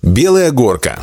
Белая горка.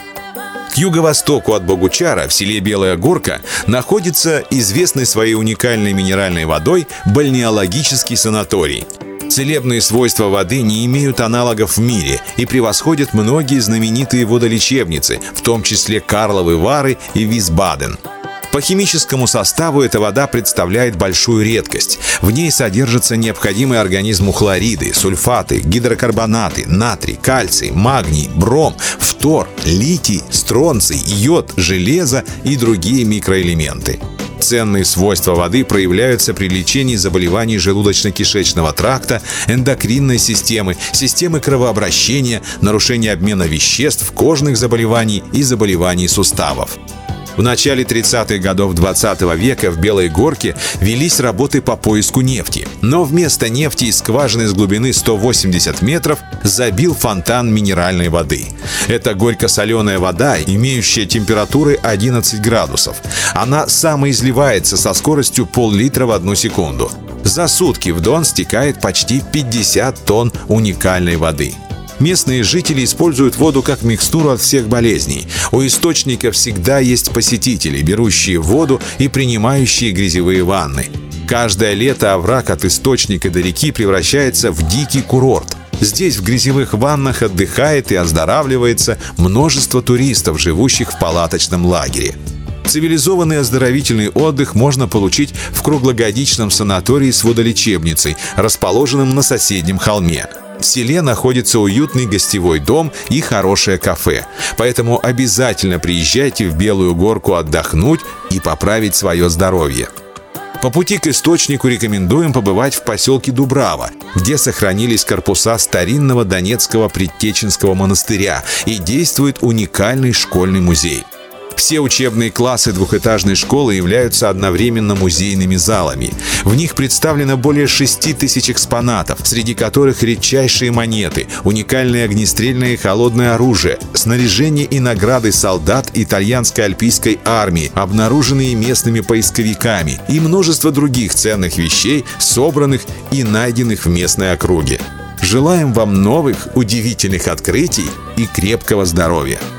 К юго-востоку от Богучара, в селе Белая Горка, находится известный своей уникальной минеральной водой бальнеологический санаторий. Целебные свойства воды не имеют аналогов в мире и превосходят многие знаменитые водолечебницы, в том числе Карловы Вары и Висбаден. По химическому составу эта вода представляет большую редкость. В ней содержатся необходимые организму хлориды, сульфаты, гидрокарбонаты, натрий, кальций, магний, бром, фтор, литий, стронций, йод, железо и другие микроэлементы. Ценные свойства воды проявляются при лечении заболеваний желудочно-кишечного тракта, эндокринной системы, системы кровообращения, нарушения обмена веществ, кожных заболеваний и заболеваний суставов. В начале 30-х годов 20 века в Белой Горке велись работы по поиску нефти. Но вместо нефти из скважины с глубины 180 метров забил фонтан минеральной воды. Это горько-соленая вода, имеющая температуры 11 градусов. Она самоизливается со скоростью пол-литра в 1 секунду. За сутки в Дон стекает почти 50 тонн уникальной воды. Местные жители используют воду как микстуру от всех болезней. У источника всегда есть посетители, берущие воду и принимающие грязевые ванны. Каждое лето овраг от источника до реки превращается в дикий курорт. Здесь в грязевых ваннах отдыхает и оздоравливается множество туристов, живущих в палаточном лагере. Цивилизованный оздоровительный отдых можно получить в круглогодичном санатории с водолечебницей, расположенном на соседнем холме. В селе находится уютный гостевой дом и хорошее кафе, поэтому обязательно приезжайте в Белую Горку отдохнуть и поправить свое здоровье. По пути к источнику рекомендуем побывать в поселке Дубрава, где сохранились корпуса старинного Донецкого Предтеченского монастыря и действует уникальный школьный музей. Все учебные классы двухэтажной школы являются одновременно музейными залами. В них представлено более 6000 экспонатов, среди которых редчайшие монеты, уникальное огнестрельное и холодное оружие, снаряжение и награды солдат итальянской альпийской армии, обнаруженные местными поисковиками, и множество других ценных вещей, собранных и найденных в местной округе. Желаем вам новых удивительных открытий и крепкого здоровья!